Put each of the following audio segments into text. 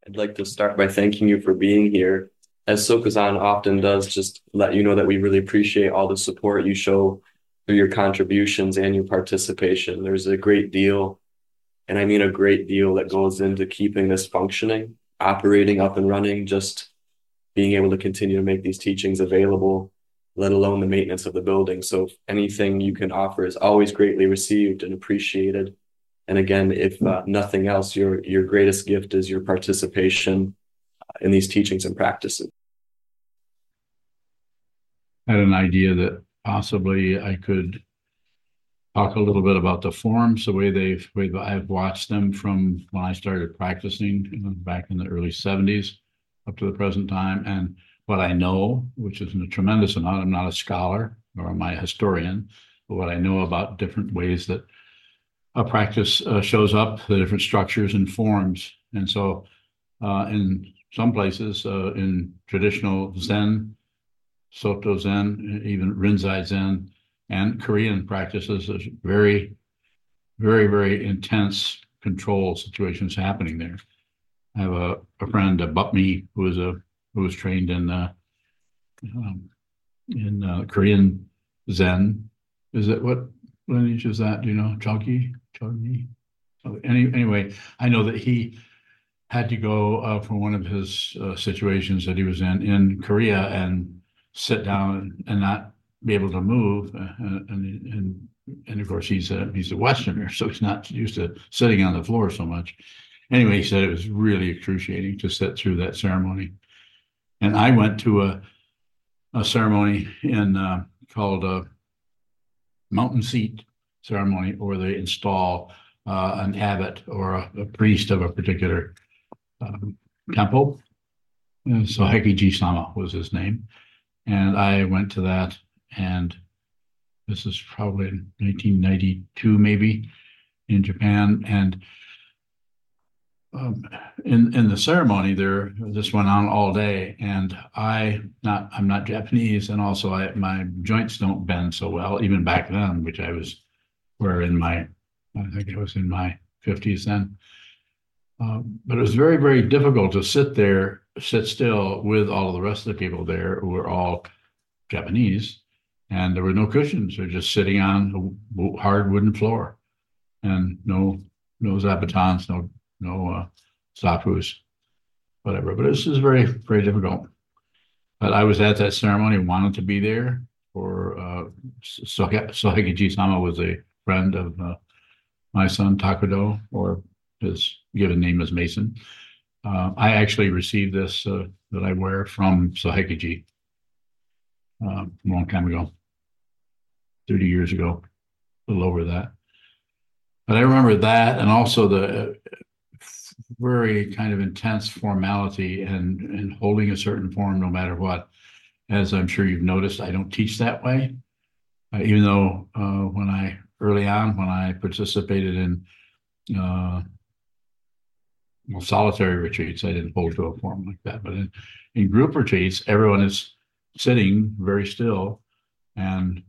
I'd like to start by thanking you for being here. As Sokuzan often does, just let you know that we really appreciate all the support you show through your contributions and your participation. There's a great deal, and I mean a great deal, that goes into keeping this functioning, operating up and running, just being able to continue to make these teachings available, let alone the maintenance of the building. So anything you can offer is always greatly received and appreciated. And again, if nothing else, your greatest gift is your participation in these teachings and practices. Had an idea that possibly I could talk a little bit about the forms, the way I've watched them from when I started practicing back in the early 70s up to the present time, and what I know, which isn't a tremendous amount. I'm not a scholar nor am I a historian, but what I know about different ways that a practice shows up, the different structures and forms. And so in some places, in traditional Zen, Soto Zen, even Rinzai Zen, and Korean practices, there's very, very, very intense control situations happening there. I have a friend, Bupmi, who was trained um, in Korean Zen. Is it what lineage is that? Do you know? Chogi? Anyway, I know that he had to go for one of his situations that he was in Korea and sit down and not be able to move. And of course, he's a Westerner, so he's not used to sitting on the floor so much. Anyway, he said it was really excruciating to sit through that ceremony. And I went to a ceremony in called a mountain seat ceremony, where they install an abbot or a priest of a particular temple. So Hekiji Sama was his name. And I went to that, and this is probably in 1992, maybe, in Japan. And in the ceremony there, this went on all day, and I'm not Japanese, and also my joints don't bend so well, even back then, which I think I was in my 50s then. But it was very, very difficult to sit still with all of the rest of the people there who were all Japanese, and there were no cushions. They're just sitting on a hard wooden floor, and no zapatons, no zapus, whatever. But this is very, very difficult. But I was at that ceremony, wanted to be there for Soheki Sama was a friend of my son Takudo, or his given name is Mason. I actually received this that I wear from Soheki a long time ago, 30 years ago, a little over that. But I remember that, and also the very kind of intense formality and holding a certain form no matter what. As I'm sure you've noticed, I don't teach that way. Even though early on when I participated in solitary retreats, I didn't hold to a form like that. But in group retreats, everyone is sitting very still, and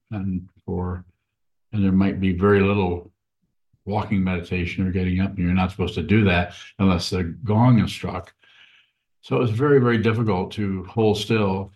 there might be very little walking meditation or getting up, and you're not supposed to do that unless the gong is struck. So it was very, very difficult to hold still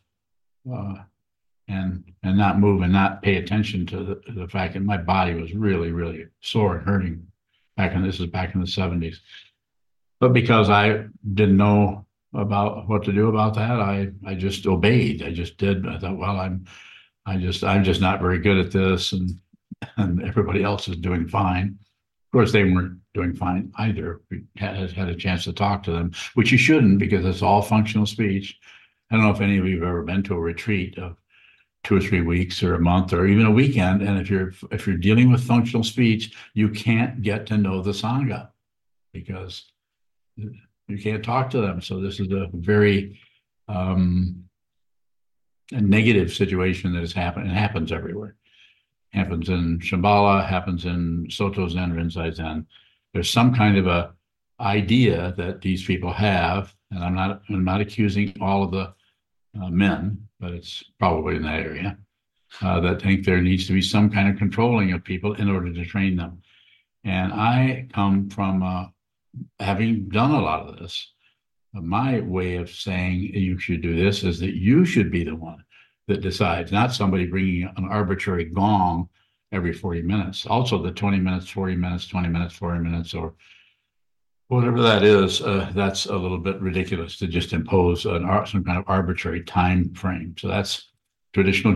and not move and not pay attention to the fact that my body was really, really sore and hurting. This is back in the 70s. But because I didn't know about what to do about that, I just obeyed. I just did. I thought, well, I'm just not very good at this, and everybody else is doing fine. Of course, they weren't doing fine either. We had a chance to talk to them, which you shouldn't, because it's all functional speech. I don't know if any of you have ever been to a retreat of 2 or 3 weeks or a month or even a weekend. And if you're dealing with functional speech, you can't get to know the Sangha, because you can't talk to them. So this is a very a negative situation that has happened. It happens everywhere. Happens in Shambhala, happens in Soto Zen, Rinzai Zen. There's some kind of a idea that these people have, and I'm not accusing all of the men, but it's probably in that area, that think there needs to be some kind of controlling of people in order to train them. And I come from having done a lot of this, My way of saying you should do this is that you should be the one that decides, not somebody bringing an arbitrary gong every 40 minutes. Also, the 20 minutes, 40 minutes, 20 minutes, 40 minutes, or whatever that is, that's a little bit ridiculous to just impose some kind of arbitrary time frame. So that's traditional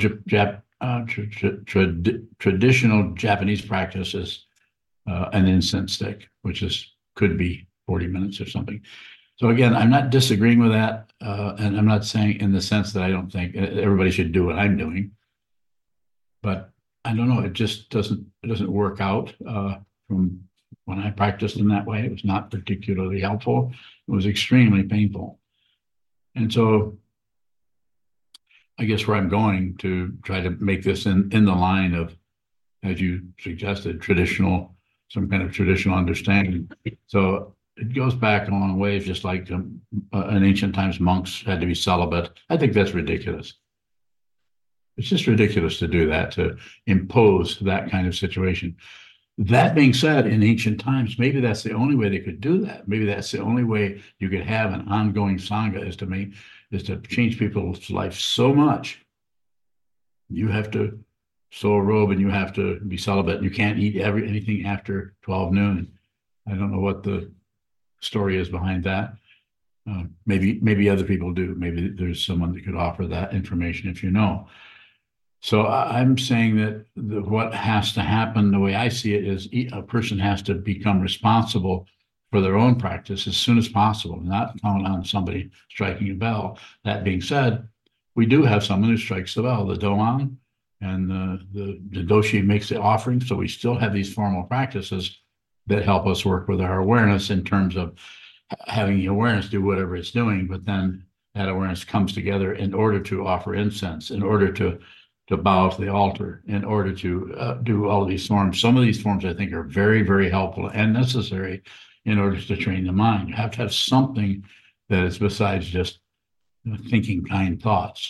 traditional Japanese practice is an incense stick, which could be 40 minutes or something. So again, I'm not disagreeing with that, and I'm not saying in the sense that I don't think everybody should do what I'm doing, but I don't know. It just doesn't work out from when I practiced in that way. It was not particularly helpful. It was extremely painful, and so I guess where I'm going to try to make this in the line of, as you suggested, some kind of traditional understanding. So it goes back a long ways, just like in ancient times, monks had to be celibate. I think that's ridiculous. It's just ridiculous to do that, to impose that kind of situation. That being said, in ancient times, maybe that's the only way they could do that. Maybe that's the only way you could have an ongoing sangha is to change people's life so much. You have to sew a robe and you have to be celibate. You can't eat anything after 12 noon. I don't know what the story is behind that. Maybe other people do. Maybe there's someone that could offer that information if you know. So I'm saying that what has to happen, the way I see it, is a person has to become responsible for their own practice as soon as possible, not count on somebody striking a bell. That being said, we do have someone who strikes the bell, the doan, and the doshi makes the offering. So we still have these formal practices that help us work with our awareness in terms of having the awareness do whatever it's doing, but then that awareness comes together in order to offer incense, in order to bow to the altar, in order to do all of these forms. Some of these forms I think are very, very helpful and necessary in order to train the mind. You have to have something that is besides just thinking kind thoughts.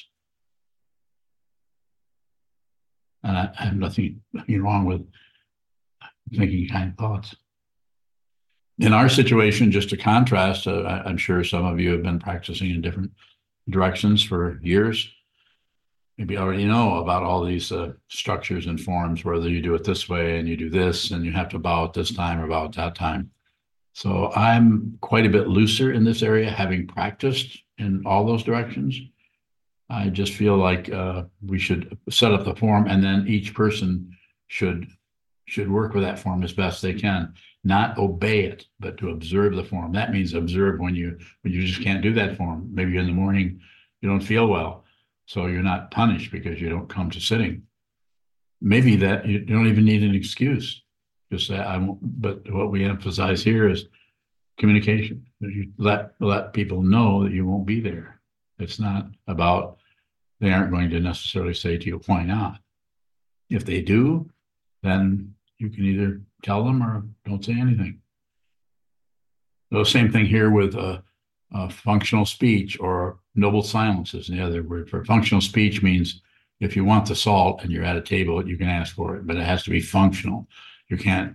And I have nothing wrong with thinking kind thoughts. In our situation, just to contrast, I'm sure some of you have been practicing in different directions for years. Maybe you already know about all these structures and forms, whether you do it this way and you do this and you have to bow at this time or bow at that time. So I'm quite a bit looser in this area, having practiced in all those directions. I just feel like we should set up the form, and then each person should work with that form as best they can, not obey it, but to observe the form. That means observe when you just can't do that form. Maybe in the morning you don't feel well, so you're not punished because you don't come to sitting. Maybe that you don't even need an excuse. Just say, I won't. But what we emphasize here is communication. You let people know that you won't be there. It's not about, they aren't going to necessarily say to you, why not? If they do, then you can either tell them or don't say anything. The same thing here with functional speech, or noble silence is the other word for functional speech. Means if you want the salt and you're at a table, you can ask for it, but it has to be functional. You can't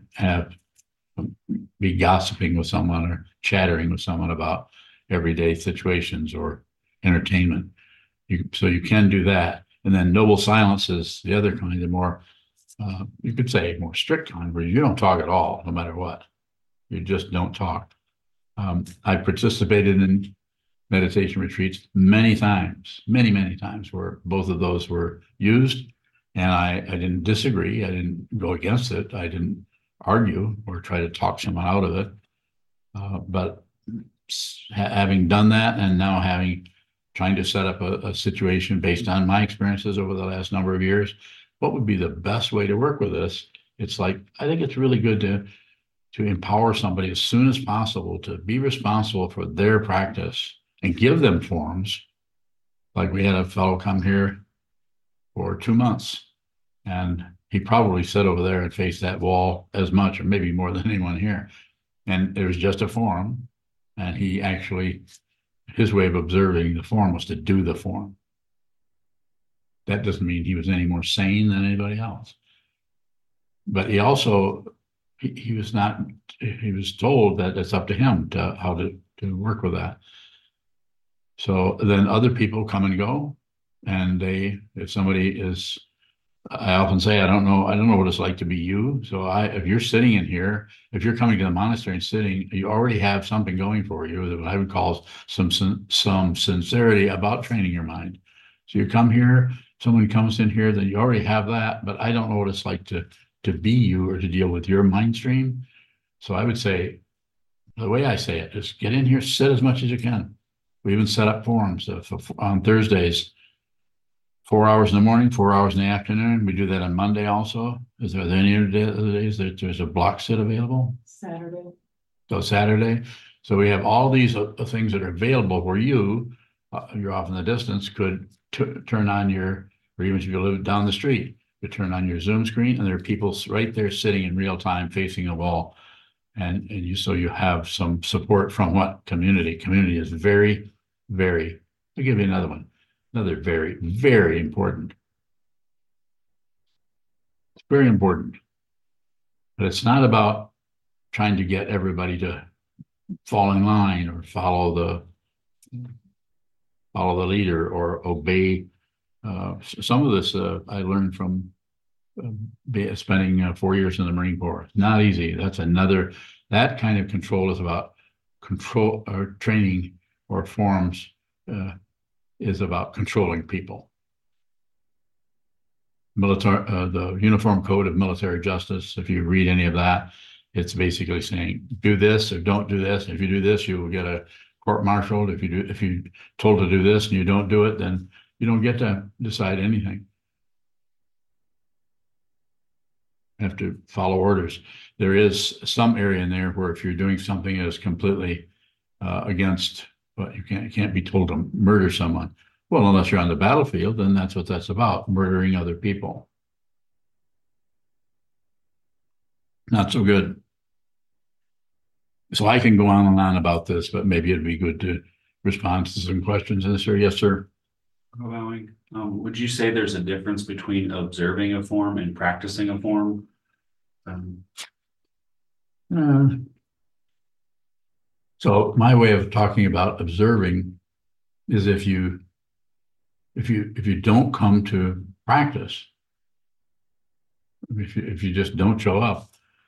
be gossiping with someone or chattering with someone about everyday situations or entertainment. So you can do that. And then noble silence is the other kind, the more, you could say more strict kind, where you don't talk at all, no matter what. You just don't talk. I participated in meditation retreats many times, many times, where both of those were used. And I didn't disagree. I didn't go against it. I didn't argue or try to talk someone out of it. But having done that, and now trying to set up a situation based on my experiences over the last number of years, what would be the best way to work with this? It's like, I think it's really good to empower somebody as soon as possible to be responsible for their practice and give them forms. Like we had a fellow come here for 2 months, and he probably sat over there and faced that wall as much, or maybe more than anyone here. And it was just a form, and he actually, his way of observing the form was to do the form. That doesn't mean he was any more sane than anybody else. But he also, he was told that it's up to him how to work with that. So then other people come and go, and if somebody is, I often say, I don't know what it's like to be you. So if you're sitting in here, if you're coming to the monastery and sitting, you already have something going for you that I would call some sincerity about training your mind. So you come here, someone comes in here, then you already have that, but I don't know what it's like to be you or to deal with your mind stream. So I would say, the way I say it is get in here, sit as much as you can. We even set up forums on Thursdays, 4 hours in the morning, 4 hours in the afternoon. We do that on Monday also. Is there any other days that there's a block sit available? Saturday. So Saturday. So we have all these things that are available where you're off in the distance, could turn on or even if you live down the street, you turn on your Zoom screen and there are people right there sitting in real time facing a wall. And so you have some support from what community? Community is very, very, I'll give you another one. Another very, very important. It's very important. But it's not about trying to get everybody to fall in line or follow the leader or obey. Some of this I learned from spending 4 years in the Marine Corps. It's not easy. That kind of control is about control or training or forms is about controlling people. The Uniform Code of Military Justice, if you read any of that, it's basically saying do this or don't do this. If you do this, you will get a court-martialed. If you're told to do this and you don't do it, then you don't get to decide anything. You have to follow orders. There is some area in there where if you're doing something that is completely against, but you can't be told to murder someone. Well, unless you're on the battlefield, then that's what that's about, murdering other people. Not so good. So I can go on and on about this, but maybe it'd be good to respond to some questions. Yes, sir. Allowing, would you say there's a difference between observing a form and practicing a form? So my way of talking about observing is if you don't come to practice, if you just don't show up,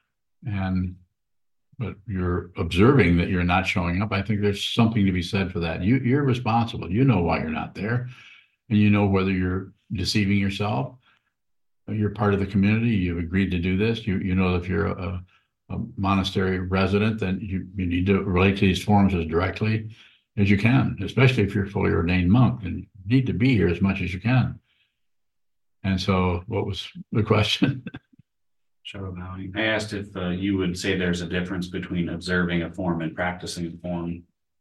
but you're observing that you're not showing up, I think there's something to be said for that. You're responsible. You know why you're not there, and you know whether you're deceiving yourself. You're part of the community. You've agreed to do this. You know if you're a monastery resident, then you need to relate to these forms as directly as you can, especially if you're a fully ordained monk, and you need to be here as much as you can. And so what was the question? I asked if you would say there's a difference between observing a form and practicing a form.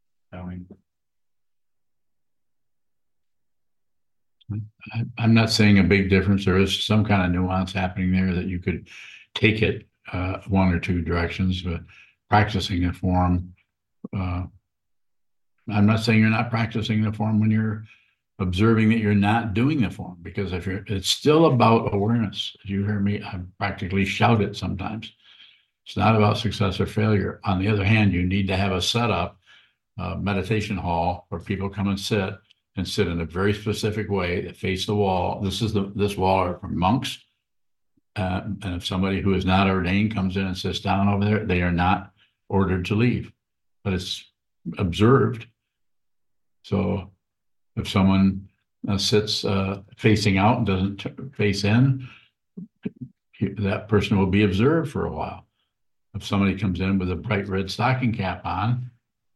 I'm not saying a big difference. There is some kind of nuance happening there that you could take it one or two directions, but practicing a form, I'm not saying you're not practicing the form when you're observing that you're not doing the form, because it's still about awareness. As you hear me, I practically shout it sometimes. It's not about success or failure. On the other hand, you need to have a setup, meditation hall where people come and sit in a very specific way that face the wall. This wall are for monks. And if somebody who is not ordained comes in and sits down over there, they are not ordered to leave, but it's observed. So if someone sits facing out and doesn't face in, that person will be observed for a while. If somebody comes in with a bright red stocking cap on,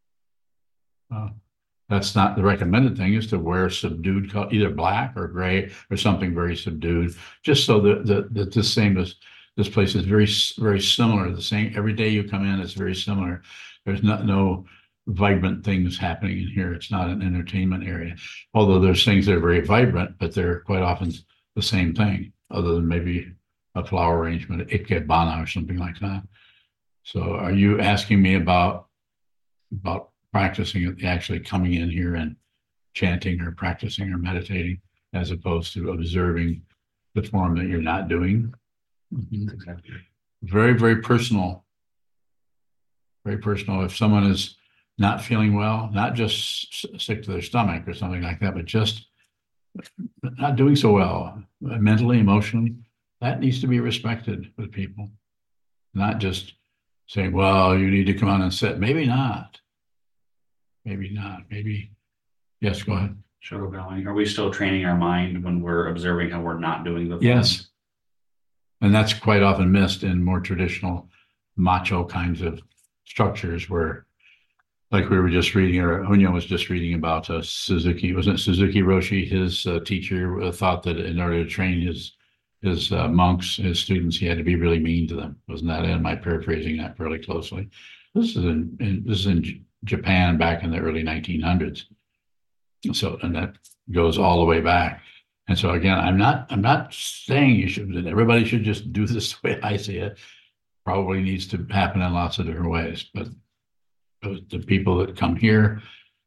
that's not the recommended thing, is to wear subdued color, either black or gray or something very subdued, just so that this place is very, very similar. The same every day you come in, it's very similar. There's no vibrant things happening in here. It's not an entertainment area, although there's things that are very vibrant, but they're quite often the same thing, other than maybe a flower arrangement, ikebana or something like that. So are you asking me about practicing, actually coming in here and chanting or practicing or meditating, as opposed to observing the form that you're not doing? Mm-hmm. Exactly. Very, very personal. Very personal. If someone is not feeling well, not just sick to their stomach or something like that, but just not doing so well mentally, emotionally, that needs to be respected with people. Not just saying, well, you need to come on and sit. Maybe not. Maybe not. Maybe, yes, go ahead. Shadow bowing. Are we still training our mind when we're observing how we're not doing the form? Yes. And that's quite often missed in more traditional macho kinds of structures where, like we were just reading, or Hunyo was just reading about Suzuki. Wasn't it Suzuki Roshi? His teacher thought that in order to train his monks, his students, he had to be really mean to them. Wasn't that? Am I paraphrasing that fairly closely? This is in Japan back in the early 1900s. So, and that goes all the way back. And so again, I'm not saying everybody should just do this the way I see it. Probably needs to happen in lots of different ways, but the people that come here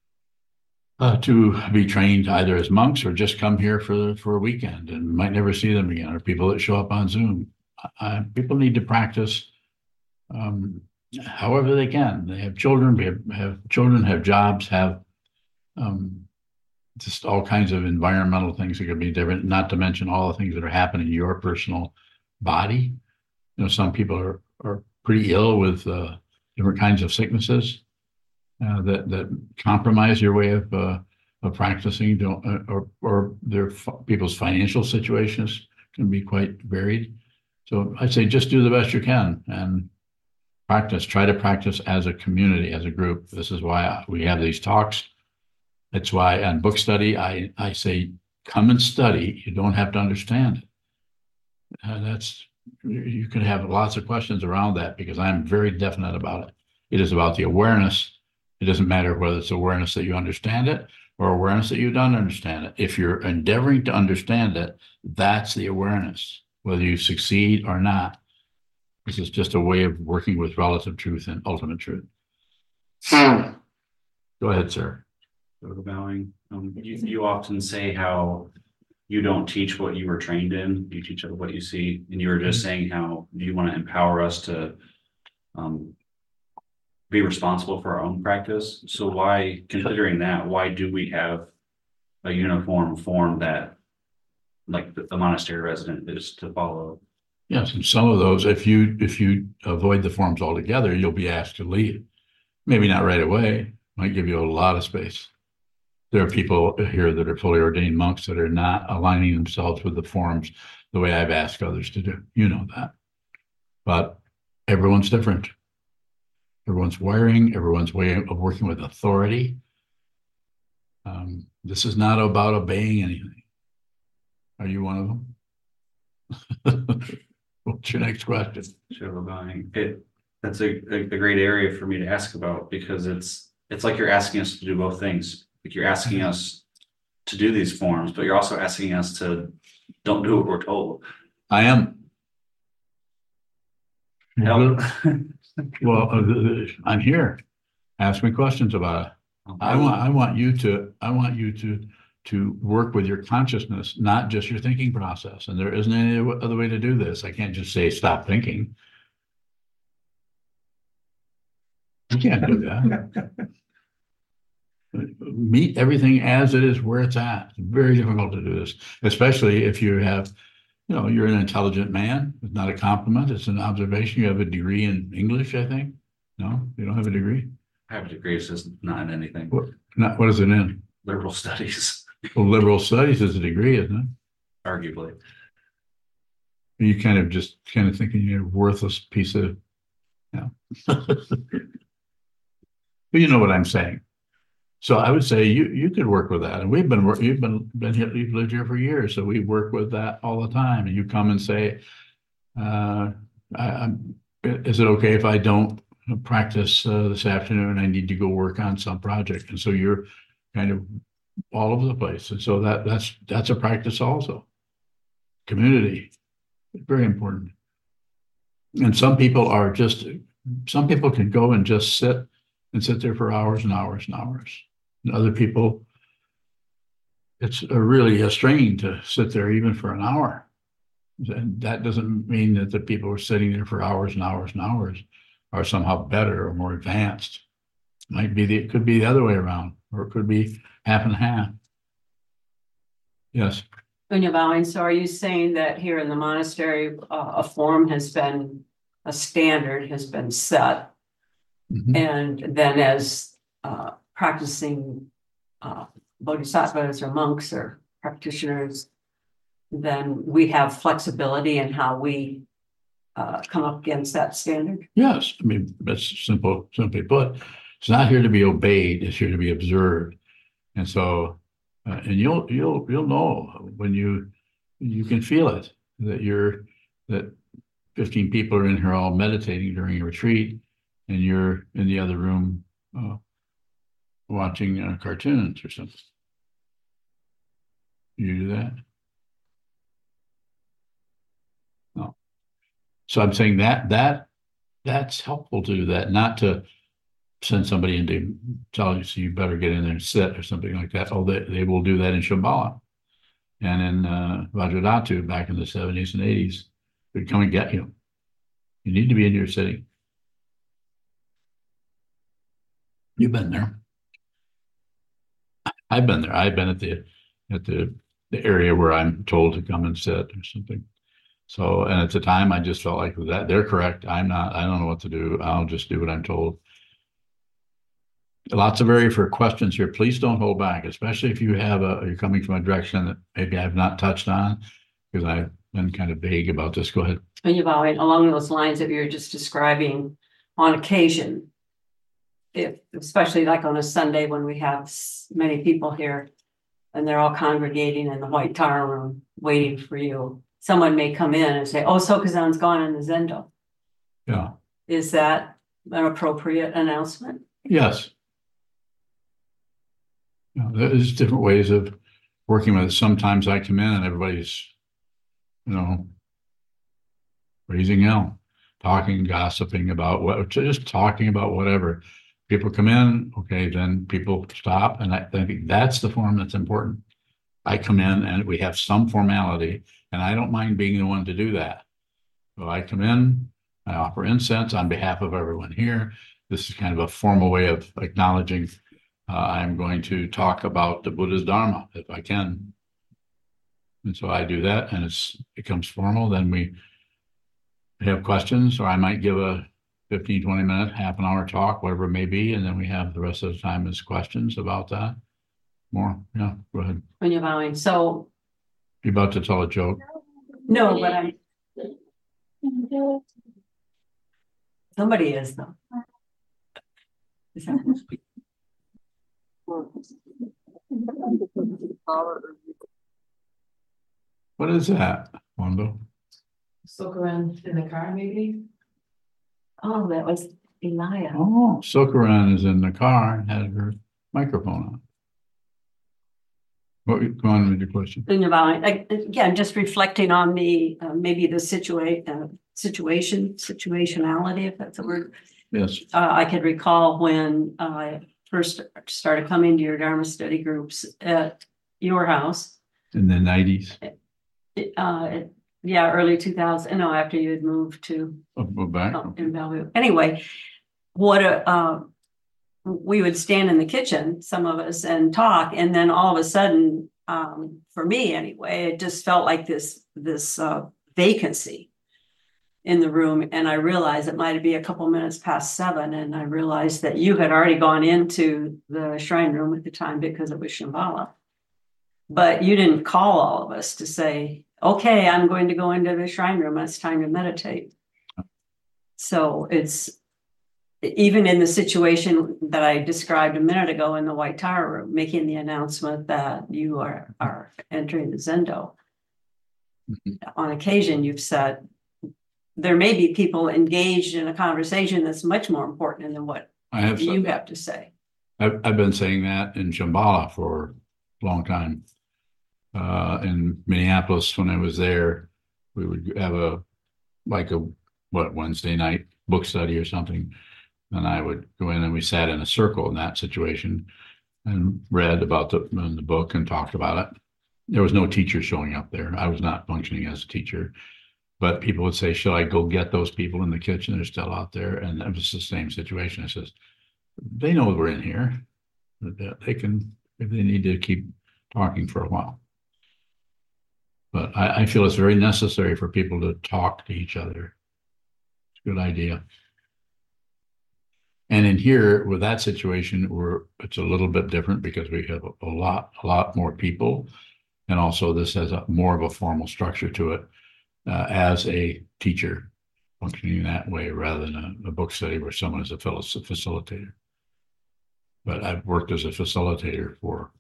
to be trained either as monks or just come here for a weekend and might never see them again, or people that show up on Zoom. People need to practice however they can. They have children, have jobs, have just all kinds of environmental things that could be different, not to mention all the things that are happening in your personal body. You know, some people are pretty ill with different kinds of sicknesses that compromise your way of practicing. Or people's financial situations can be quite varied. So I'd say just do the best you can and practice. Try to practice as a community, as a group. This is why we have these talks. That's why on book study, I say, come and study. You don't have to understand it. You can have lots of questions around that because I'm very definite about it. It is about the awareness. It doesn't matter whether it's awareness that you understand it or awareness that you don't understand it. If you're endeavoring to understand it, that's the awareness, whether you succeed or not. This is just a way of working with relative truth and ultimate truth. Go ahead, sir. Shadow bowing. You often say how you don't teach what you were trained in, you teach what you see. And you were just saying how you want to empower us to be responsible for our own practice. So why, considering that, why do we have a uniform form that like the monastery resident is to follow? Yes, and some of those, if you avoid the forms altogether, you'll be asked to leave. Maybe not right away, might give you a lot of space. There are people here that are fully ordained monks that are not aligning themselves with the forms the way I've asked others to do. You know that. But everyone's different. Everyone's wiring, everyone's way of working with authority. This is not about obeying anything. Are you one of them? What's your next question? Shadow bowing. That's a great area for me to ask about because it's like you're asking us to do both things. Like you're asking us to do these forms, but you're also asking us to don't do what we're told. I am. Help. Well, I'm here. Ask me questions about it. I want you to work with your consciousness, not just your thinking process. And there isn't any other way to do this. I can't just say stop thinking. You can't do that. Meet everything as it is, where it's at. It's very difficult to do this, especially if you have, you're an intelligent man. It's not a compliment. It's an observation. You have a degree in English, I think. No, you don't have a degree? I have a degree. It's just not in anything. What is it in? Liberal studies. Well, liberal studies is a degree, isn't it? Arguably. You kind of thinking you're a worthless piece of, but you know what I'm saying. So I would say you could work with that, and you've been here, you've lived here for years, so we work with that all the time. And you come and say, "Is it okay if I don't practice this afternoon? I need to go work on some project." And so you're kind of all over the place, and so that's a practice also. Community, very important. And some people can go and just sit there for hours and hours and hours. And other people, it's really a strain to sit there even for an hour. And that doesn't mean that the people who are sitting there for hours and hours and hours are somehow better or more advanced. it could be the other way around, or it could be half and half. Yes, Unya Bowing, so are you saying that here in the monastery, a form has been, a standard has been set? Mhm. And then as practicing bodhisattvas or monks or practitioners, then we have flexibility in how we come up against that standard? yes, I mean, that's simply put, it's not here to be obeyed, it's here to be observed. And so, and you'll know when you can feel it, that 15 people are in here all meditating during a retreat, and you're in the other room watching cartoons or something. You do that? No. So I'm saying that's helpful to do that, not to send somebody in to tell you, so you better get in there and sit or something like that. Oh, they will do that in Shambhala and in Vajradhatu back in the 70s and 80s. They'd come and get you. You need to be in your sitting. You've been there. I've been there. I've been at the area where I'm told to come and sit or something. So, and at the time I just felt like that they're correct. I'm not, I don't know what to do. I'll just do what I'm told. Lots of area for questions here. Please don't hold back, especially if you have you're coming from a direction that maybe I've not touched on, because I've been kind of vague about this. Go ahead. Unya Bowing, along those lines that you're just describing, on occasion, if especially like on a Sunday when we have many people here and they're all congregating in the White Tower room waiting for you, someone may come in and say, oh, Sokuzan's gone in the Zendo. Yeah. Is that an appropriate announcement? Yes. You know, there's different ways of working with it. Sometimes I come in and everybody's, raising hell, talking, gossiping about just talking about whatever. People come in, okay, then people stop. And I think that's the form that's important. I come in and we have some formality, and I don't mind being the one to do that. So I come in, I offer incense on behalf of everyone here. This is kind of a formal way of acknowledging I'm going to talk about the Buddha's Dharma if I can. And so I do that, and it becomes formal. Then we have questions, or I might give a 15, 20 minute, half an hour talk, whatever it may be. And then we have the rest of the time as questions about that. More. Yeah, go ahead. When you're bowing. So You're about to tell a joke. no, but I'm somebody is though. Is that What is that, Wando? Sokaran in the car, maybe? oh, that was Elia. Oh, Sokaran is in the car and has her microphone on. What, go on with your question. When you're bowing, again, just reflecting on the maybe the situationality, if that's a word. Yes. I could recall when I first started coming to your Dharma study groups at your house. In the 90s. Yeah, early 2000. No, after you had moved to Back. in Bellevue. Anyway, we would stand in the kitchen, some of us, and talk, and then all of a sudden, for me anyway, it just felt like this vacancy in the room, and I realized it might be a couple minutes past 7, and I realized that you had already gone into the shrine room at the time because it was Shambhala, but you didn't call all of us to say, okay, I'm going to go into the shrine room, it's time to meditate. So it's even in the situation that I described a minute ago in the White Tower room, making the announcement that you are entering the Zendo. Mm-hmm. On occasion, you've said there may be people engaged in a conversation that's much more important than what you have to say. I've been saying that in Shambhala for a long time. In Minneapolis, when I was there, we would have a Wednesday night book study or something. And I would go in and we sat in a circle in that situation and read about the book and talked about it. There was no teacher showing up there. I was not functioning as a teacher, but people would say, should I go get those people in the kitchen? They're still out there. And it was the same situation. I says, they know we're in here. They can, if they need to keep talking for a while. But I feel it's very necessary for people to talk to each other. It's a good idea. And in here, with that situation, it's a little bit different because we have a lot more people. And also this has more of a formal structure to it as a teacher functioning that way rather than a book study where someone is a facilitator. But I've worked as a facilitator for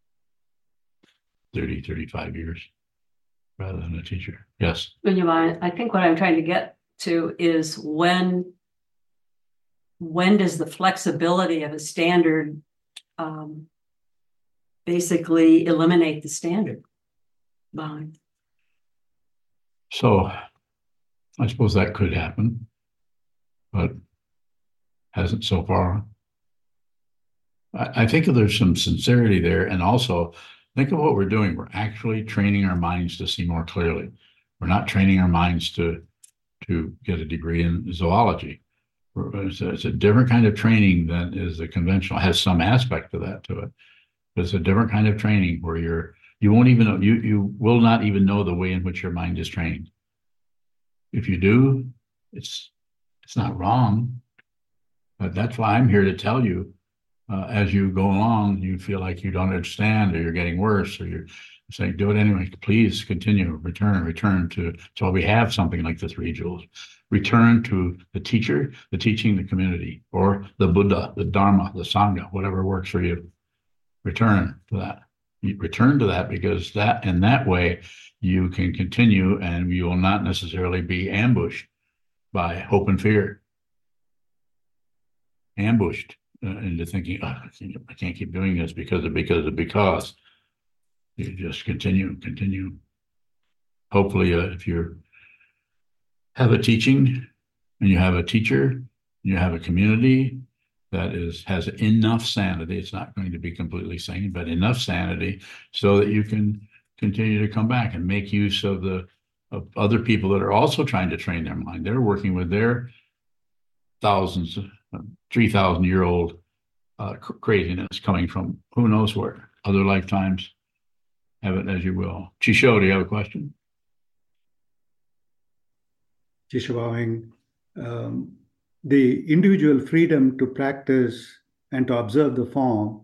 30, 35 years rather than a teacher. Yes. I think what I'm trying to get to is when does the flexibility of a standard basically eliminate the standard? Bond. So I suppose that could happen, but hasn't so far. I think there's some sincerity there. And also think of what we're doing. We're actually training our minds to see more clearly. We're not training our minds to get a degree in zoology. It's a different kind of training than is the conventional, has some aspect of that to it. But it's a different kind of training where you won't even know, you will not even know the way in which your mind is trained. If you do, it's not wrong. But that's why I'm here to tell you, as you go along, you feel like you don't understand or you're getting worse or you're saying, do it anyway. Please continue, return to, so we have something like the 3 jewels. Return to the teacher, the teaching, the community, or the Buddha, the Dharma, the Sangha, whatever works for you. Return to that. You return to that because in that way you can continue and you will not necessarily be ambushed by hope and fear. Ambushed into thinking, oh, I can't keep doing this because. You just continue. Hopefully, if you have a teaching and you have a teacher, and you have a community that has enough sanity, it's not going to be completely sane, but enough sanity so that you can continue to come back and make use of other people that are also trying to train their mind. They're working with their 3,000-year-old craziness coming from who knows where, other lifetimes. Have it as you will. Chisho, do you have a question? Chisho, the individual freedom to practice and to observe the form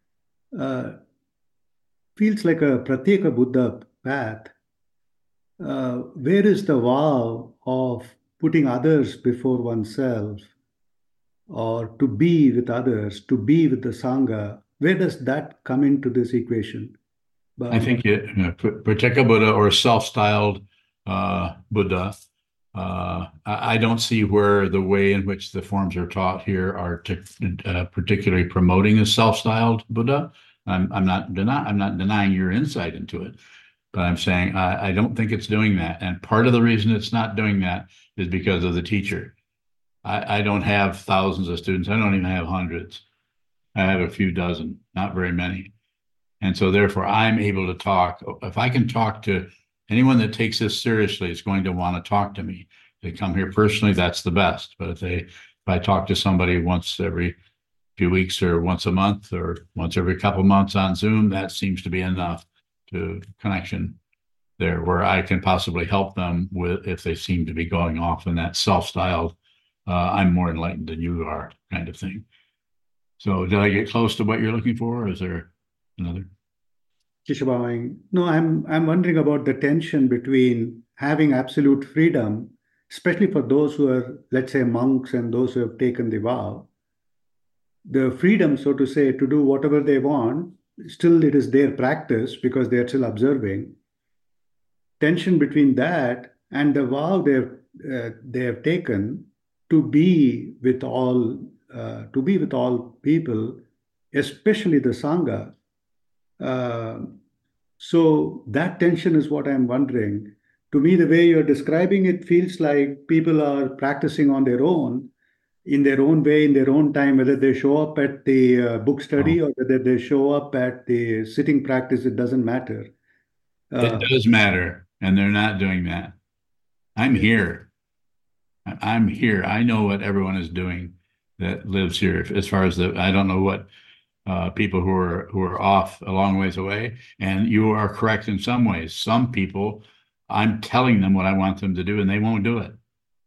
feels like a Pratyeka Buddha path. Where is the vow of putting others before oneself or to be with others, to be with the Sangha? Where does that come into this equation? I think Pratyeka Buddha or self-styled Buddha, I don't see where the way in which the forms are taught here are particularly promoting a self-styled Buddha. I'm not denying your insight into it, but I'm saying I don't think it's doing that. And part of the reason it's not doing that is because of the teacher. I don't have thousands of students. I don't even have hundreds. I have a few dozen, not very many. And so therefore I'm able to talk. If I can talk to anyone that takes this seriously is going to want to talk to me. If they come here personally, that's the best. But if I talk to somebody once every few weeks or once a month or once every couple of months on Zoom, that seems to be enough to connection there where I can possibly help them with if they seem to be going off in that self-styled, I'm more enlightened than you are kind of thing. So did I get close to what you're looking for? Or is there another? Chisho, no, I'm wondering about the tension between having absolute freedom, especially for those who are, let's say, monks and those who have taken the vow. The freedom, so to say, to do whatever they want, still it is their practice because they are still observing. Tension between that and the vow they have taken to be with all people, especially the Sangha. So that tension is what I'm wondering. To me, the way you're describing it feels like people are practicing on their own, in their own way, in their own time, whether they show up at the book study or whether they show up at the sitting practice, it doesn't matter. It does matter, and they're not doing that. I'm here. I know what everyone is doing. that lives here. As far as I don't know what people who are off a long ways away. And you are correct in some ways. Some people, I'm telling them what I want them to do, and they won't do it.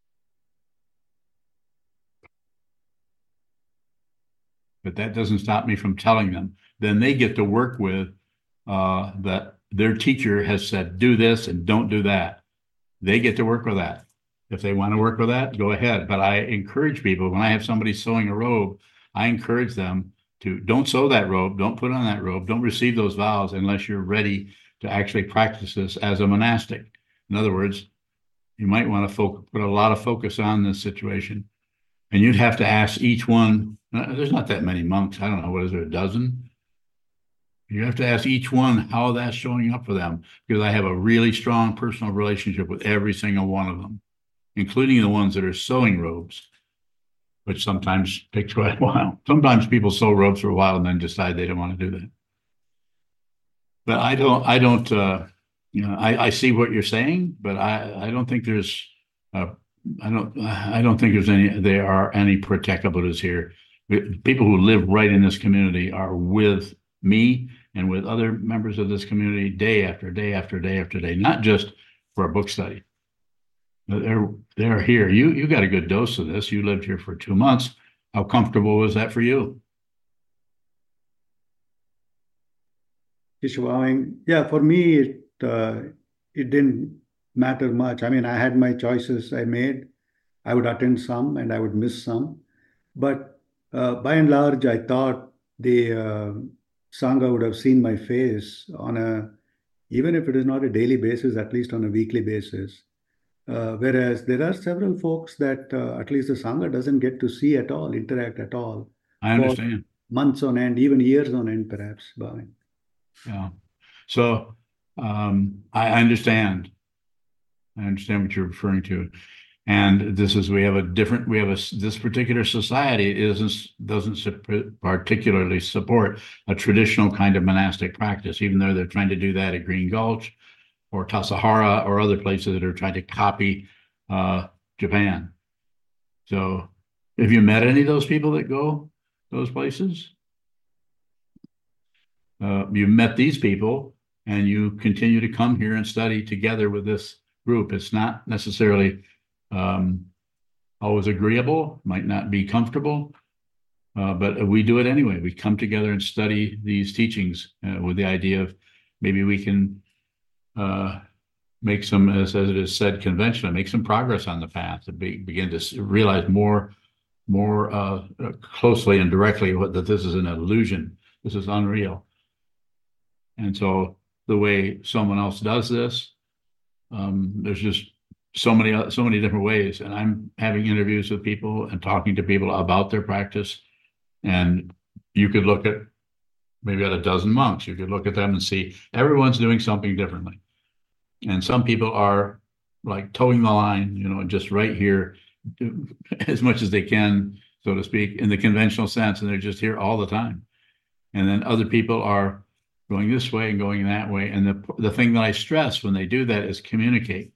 But that doesn't stop me from telling them. Then they get to work with that their teacher has said, do this and don't do that. They get to work with that. If they want to work with that, go ahead. But I encourage people, when I have somebody sewing a robe, I encourage them to don't sew that robe, don't put on that robe, don't receive those vows unless you're ready to actually practice this as a monastic. In other words, you might want to put a lot of focus on this situation. And you'd have to ask each one, there's not that many monks, I don't know, what is there, a dozen? You have to ask each one how that's showing up for them, because I have a really strong personal relationship with every single one of them, including the ones that are sewing robes, which sometimes takes quite a while. Sometimes people sew robes for a while and then decide they don't want to do that. But I see what you're saying, but I don't think there's, I don't think there are any Pratyeka Buddhas here. People who live right in this community are with me and with other members of this community day after day after day after day, not just for a book study. They're here. You got a good dose of this. You lived here for 2 months. How comfortable was that for you? Yeah, for me, it didn't matter much. I mean, I had my choices I made. I would attend some and I would miss some. But by and large, I thought the Sangha would have seen my face even if it is not a daily basis, at least on a weekly basis. Whereas there are several folks that at least the Sangha doesn't get to see at all, interact at all. I understand. Months on end, even years on end, perhaps, Bhavin. Yeah. So I understand. I understand what you're referring to. And this particular society doesn't particularly support a traditional kind of monastic practice, even though they're trying to do that at Green Gulch or Tassajara or other places that are trying to copy Japan. So have you met any of those people that go those places? You met these people and you continue to come here and study together with this group. It's not necessarily always agreeable, might not be comfortable, but we do it anyway. We come together and study these teachings with the idea of maybe we can make some, as it is said conventionally, make some progress on the path to begin to realize more closely and directly that this is an illusion. This is unreal. And so the way someone else does this, there's just so many different ways. And I'm having interviews with people and talking to people about their practice. And you could look at maybe at a dozen monks, you could look at them and see everyone's doing something differently. And some people are like towing the line, just right here as much as they can, so to speak, in the conventional sense, and they're just here all the time. And then other people are going this way and going that way. And the thing that I stress when they do that is communicate.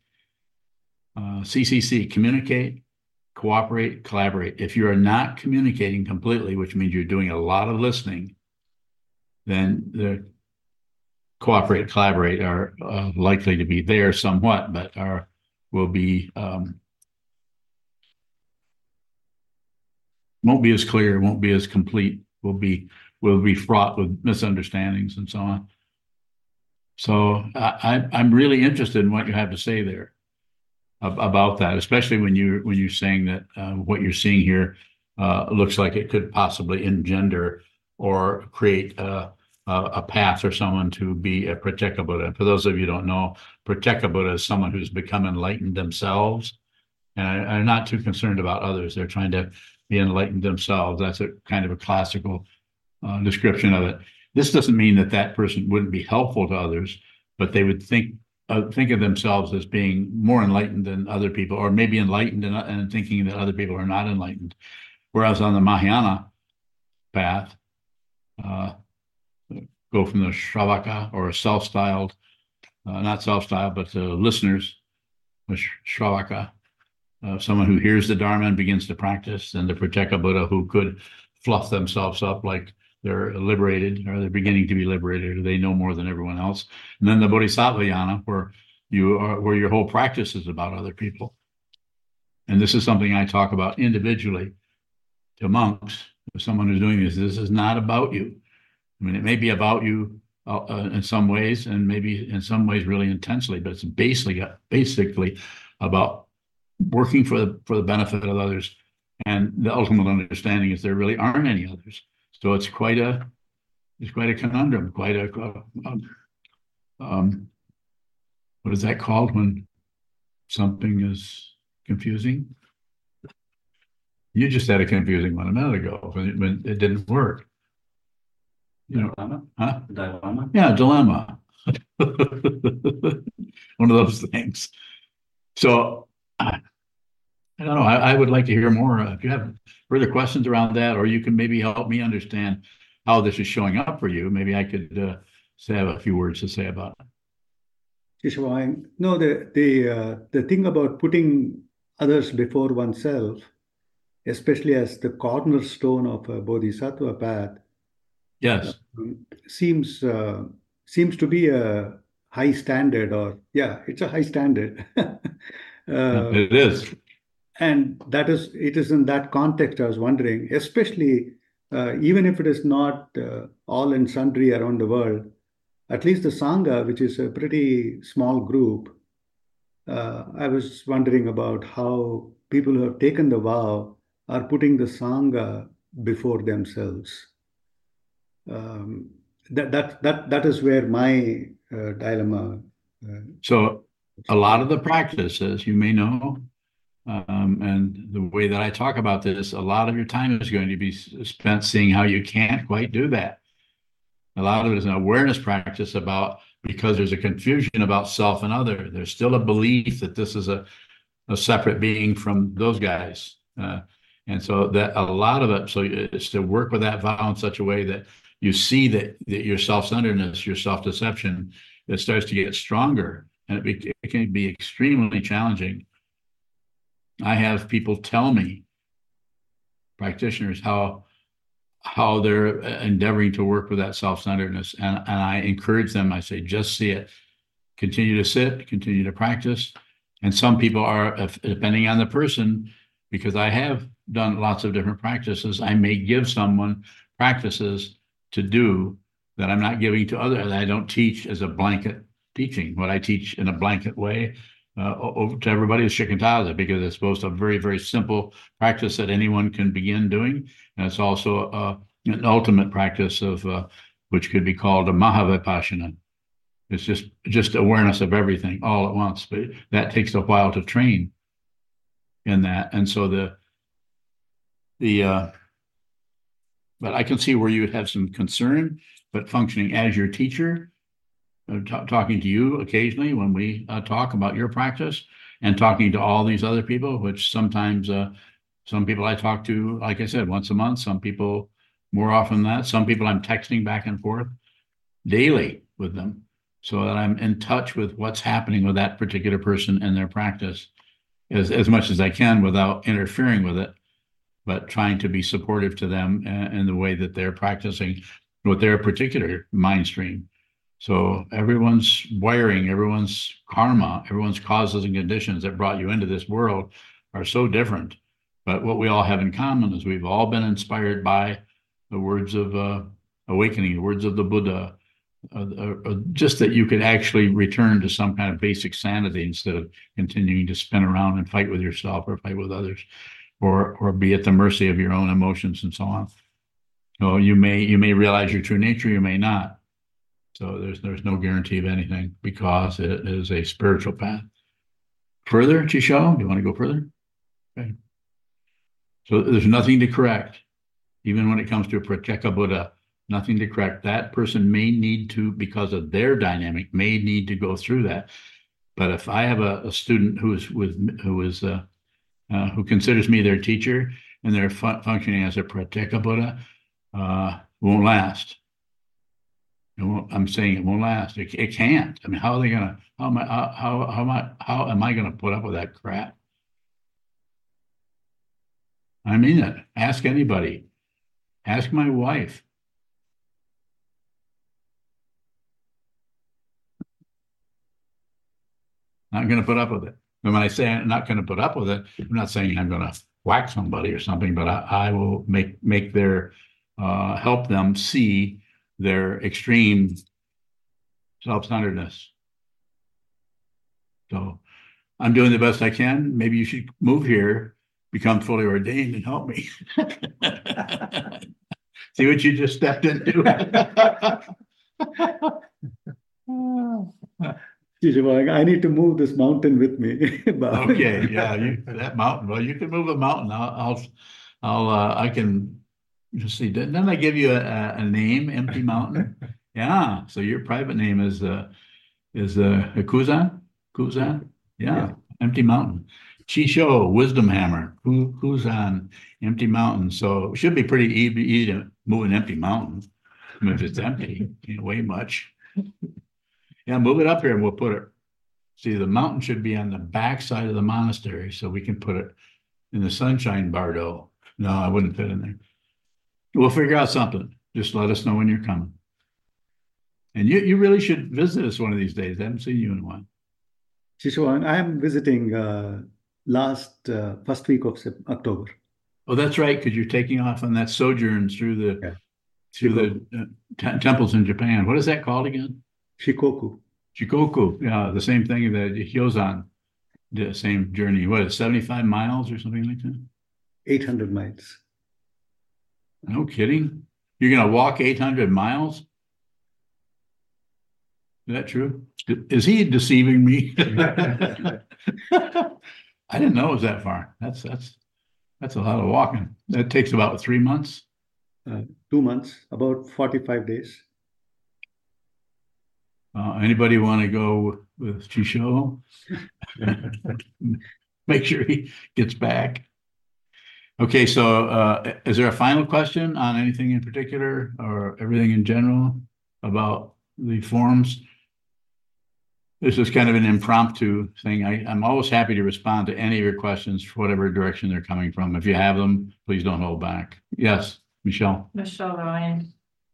CCC, communicate, cooperate, collaborate. If you are not communicating completely, which means you're doing a lot of listening, then the cooperate, collaborate are likely to be there somewhat, but won't be as clear, won't be as complete, will be fraught with misunderstandings and so on. So I'm really interested in what you have to say there about that, especially when you're saying that what you're seeing here looks like it could possibly engender or create a path for someone to be a Pratyeka Buddha. For those of you who don't know, Pratyeka Buddha is someone who's become enlightened themselves and are not too concerned about others. They're trying to be enlightened themselves. That's a kind of a classical description of it. This doesn't mean that person wouldn't be helpful to others, but they would think of themselves as being more enlightened than other people, or maybe enlightened and thinking that other people are not enlightened. Whereas on the Mahayana path, go from the Shravaka or self-styled, not self-styled, but listeners, Shravaka, someone who hears the Dharma and begins to practice, and the Pratyeka Buddha who could fluff themselves up like they're liberated or they're beginning to be liberated or they know more than everyone else. And then the Bodhisattva Yana, where your whole practice is about other people. And this is something I talk about individually to monks. If someone who's doing this is not about you. I mean, it may be about you in some ways, and maybe in some ways really intensely, but it's basically about working for the benefit of others. And the ultimate understanding is there really aren't any others. So it's quite a conundrum, what is that called when something is confusing? You just had a confusing one a minute ago when it didn't work. You know, Dilemma? huh? Dilemma? Yeah, dilemma. One of those things. So I don't know. I would like to hear more. If you have further questions around that, or you can maybe help me understand how this is showing up for you. Maybe I could have a few words to say about it. Shishwang, no, the thing about putting others before oneself, especially as the cornerstone of a bodhisattva path, Yes. seems to be a high standard, or yeah, it's a high standard. It is. And it is in that context I was wondering, especially even if it is not all and sundry around the world, at least the Sangha, which is a pretty small group, I was wondering about how people who have taken the vow are putting the Sangha before themselves. That is where my dilemma. So a lot of the practices, you may know, and the way that I talk about this, a lot of your time is going to be spent seeing how you can't quite do that. A lot of it is an awareness practice because there's a confusion about self and other. There's still a belief that this is a separate being from those guys. And so that a lot of it, so it's to work with that vow in such a way that you see that your self-centeredness, your self-deception, it starts to get stronger, and it can be extremely challenging. I have people tell me, practitioners, how they're endeavoring to work with that self-centeredness, and I encourage them. I say, just see it, continue to sit, continue to practice. And some people are, depending on the person, because I have done lots of different practices, I may give someone practices to do that I'm not giving to others. I don't teach as a blanket teaching. What I teach in a blanket way over to everybody is Shikantaza, because it's both a very, very simple practice that anyone can begin doing. And it's also an ultimate practice of which could be called a Mahavipassana. It's just awareness of everything all at once. But that takes a while to train in that. And so but I can see where you would have some concern, but functioning as your teacher, talking to you occasionally when we talk about your practice, and talking to all these other people, which sometimes some people I talk to, like I said, once a month, some people more often than that, some people I'm texting back and forth daily with them, so that I'm in touch with what's happening with that particular person and their practice as much as I can without interfering with it, but trying to be supportive to them in the way that they're practicing with their particular mind stream. So everyone's wiring, everyone's karma, everyone's causes and conditions that brought you into this world are so different. But what we all have in common is we've all been inspired by the words of awakening, the words of the Buddha, just that you could actually return to some kind of basic sanity instead of continuing to spin around and fight with yourself or fight with others, or be at the mercy of your own emotions and so on. So you may realize your true nature, you may not. So there's no guarantee of anything, because it is a spiritual path. Further, Chisho, do you want to go further? Okay. So there's nothing to correct, even when it comes to a Pratyeka Buddha, nothing to correct. That person may need to, because of their dynamic, may need to go through that. But if I have a student who considers me their teacher, and they're functioning as a Pratyeka Buddha, won't last. I'm saying it won't last. It can't. I mean, how are they gonna? How am I gonna put up with that crap? I mean it. Ask anybody. Ask my wife. Not going to put up with it. And when I say I'm not going to put up with it, I'm not saying I'm going to whack somebody or something, but I will make their help them see their extreme self-centeredness. So I'm doing the best I can. Maybe you should move here, become fully ordained, and help me. See what you just stepped into? I need to move this mountain with me. Okay, yeah, that mountain. Well, you can move a mountain. I can just see. Didn't I give you a name, Empty Mountain? Yeah. So your private name is Kuzan? Kuzan? Yeah. Empty Mountain. Chisho, Wisdom Hammer, Kuzan, Empty Mountain. So it should be pretty easy to move an empty mountain. I mean, if it's empty, can't weigh much. Yeah, move it up here and we'll put it. See, the mountain should be on the back side of the monastery, so we can put it in the sunshine bardo. No, I wouldn't fit in there. We'll figure out something. Just let us know when you're coming. And you really should visit us one of these days. I haven't seen you in a while. Shishuan, I am visiting first week of October. Oh, that's right, because you're taking off on that sojourn through the temples in Japan. What is that called again? Shikoku. Shikoku, yeah, the same thing that Hyozan did, the same journey. What is it, 75 miles or something like that? 800 miles. No kidding. You're going to walk 800 miles? Is that true? Is he deceiving me? I didn't know it was that far. That's a lot of walking. That takes about 3 months. 2 months, about 45 days. Anybody want to go with Chisho? Make sure he gets back. Okay, so is there a final question on anything in particular or everything in general about the forums? This is kind of an impromptu thing. I'm always happy to respond to any of your questions, whatever direction they're coming from. If you have them, please don't hold back. Yes, Michelle. Michelle Ryan.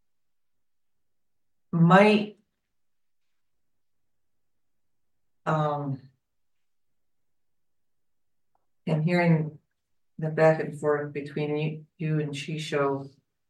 Might I'm hearing the back and forth between you and Shisho.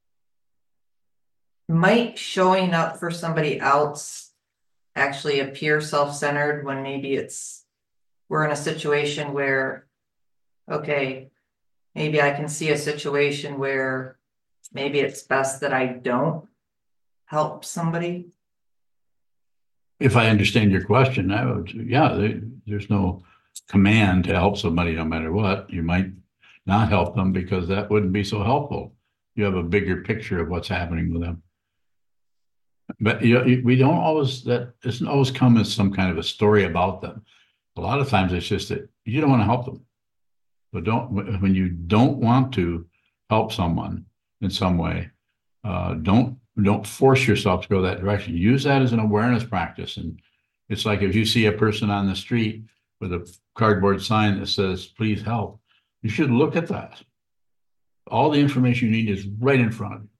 Might showing up for somebody else actually appear self-centered when maybe we're in a situation where, okay, maybe I can see a situation where maybe it's best that I don't help somebody? If I understand your question, I would, yeah, there's no command to help somebody no matter what. You might not help them because that wouldn't be so helpful. You have a bigger picture of what's happening with them. But we don't always, that doesn't always come as some kind of a story about them. A lot of times it's just that you don't want to help them. But when you don't want to help someone in some way, don't force yourself to go that direction. Use that as an awareness practice. And it's like if you see a person on the street with a cardboard sign that says, please help, you should look at that. All the information you need is right in front of you.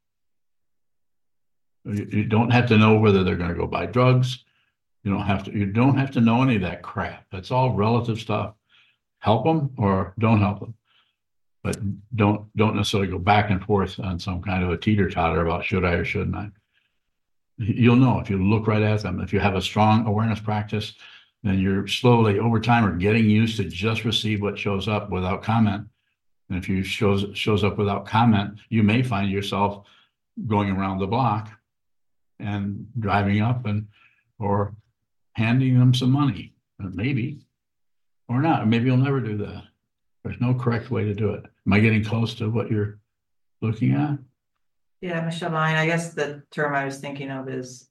You don't have to know whether they're going to go buy drugs. You don't have to know any of that crap. That's all relative stuff. Help them or don't help them. But don't necessarily go back and forth on some kind of a teeter-totter about should I or shouldn't I. You'll know if you look right at them. If you have a strong awareness practice, then you're slowly over time are getting used to just receive what shows up without comment. And if you shows up without comment, you may find yourself going around the block and driving up or handing them some money, maybe, or not. Maybe you'll never do that. There's no correct way to do it. Am I getting close to what you're looking at? Yeah, Michelle Ryan, I guess the term I was thinking of is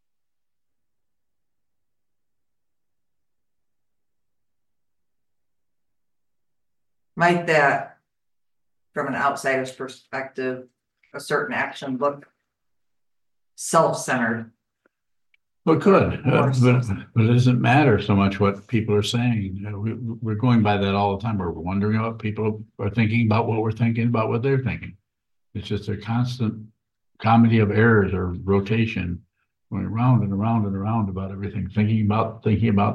might that, from an outsider's perspective, a certain action look self-centered, Well, it could, More but it doesn't matter so much what people are saying. We're going by that all the time. We're wondering what people are thinking about what we're thinking about what they're thinking. It's just a constant comedy of errors or rotation, going around and around and around about everything, thinking about.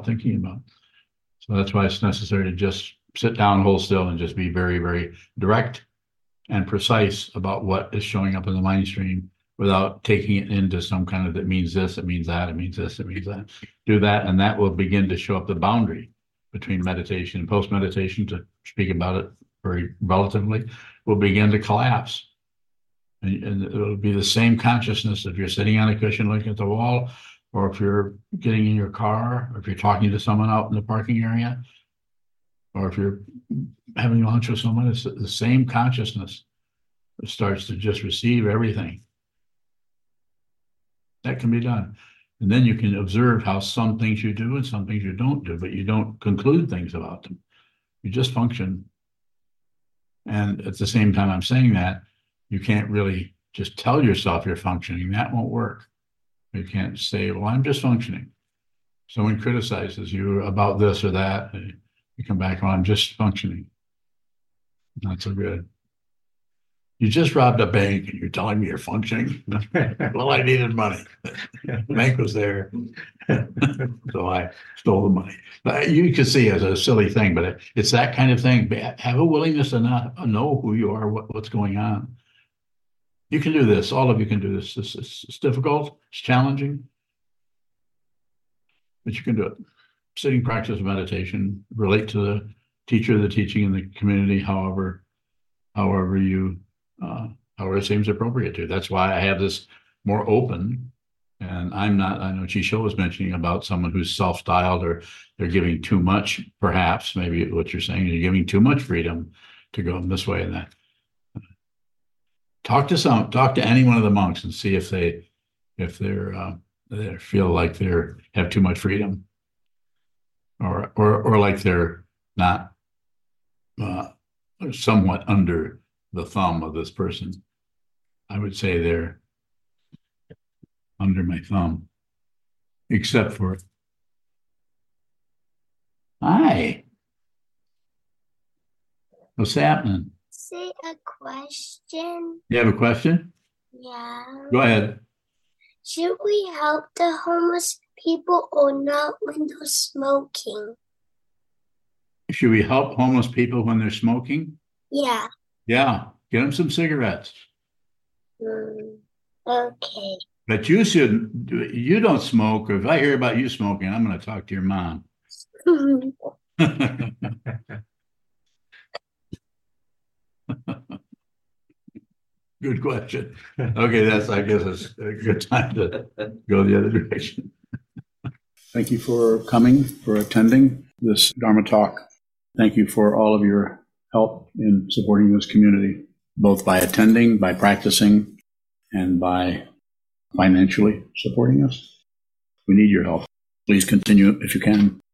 So that's why it's necessary to just sit down, hold still, and just be very, very direct and precise about what is showing up in the mind stream without taking it into some kind of, that means this, it means that, it means this, it means that. Do that, and that will begin to show up the boundary between meditation and post-meditation, to speak about it very relatively, will begin to collapse. And it'll be the same consciousness if you're sitting on a cushion looking at the wall, or if you're getting in your car, or if you're talking to someone out in the parking area, or if you're having lunch with someone. It's the same consciousness that starts to just receive everything. That can be done. And then you can observe how some things you do and some things you don't do, but you don't conclude things about them. You just function. And at the same time I'm saying that, you can't really just tell yourself you're functioning. That won't work. You can't say, well, I'm just functioning. Someone criticizes you about this or that, you come back, well, I'm just functioning. Not so good. You just robbed a bank and you're telling me you're functioning? Well, I needed money. The bank was there. So I stole the money. But you can see it's a silly thing, but it's that kind of thing. Have a willingness to not know who you are, what's going on. You can do this. All of you can do this. It's difficult. It's challenging. But you can do it. Sitting practice of meditation, relate to the teacher, the teaching in the community, however it seems appropriate to. That's why I have this more open. And I'm not, I know Chisho was mentioning about someone who's self-styled, or they're giving too much, perhaps, maybe what you're saying, you're giving too much freedom to go in this way and that. Talk to any one of the monks and see if they feel like have too much freedom, or like they're not somewhat under the thumb of this person. I would say they're under my thumb, except for, hi, what's happening? Say a question. You have a question? Yeah. Go ahead. Should we help the homeless people or not when they're smoking? Should we help homeless people when they're smoking? Yeah. Yeah, get them some cigarettes. Okay. But you don't smoke. Or if I hear about you smoking, I'm going to talk to your mom. Good question. Okay, I guess it's a good time to go the other direction. Thank you for coming, for attending this Dharma talk. Thank you for all of your help in supporting this community, both by attending, by practicing, and by financially supporting us. We need your help. Please continue if you can.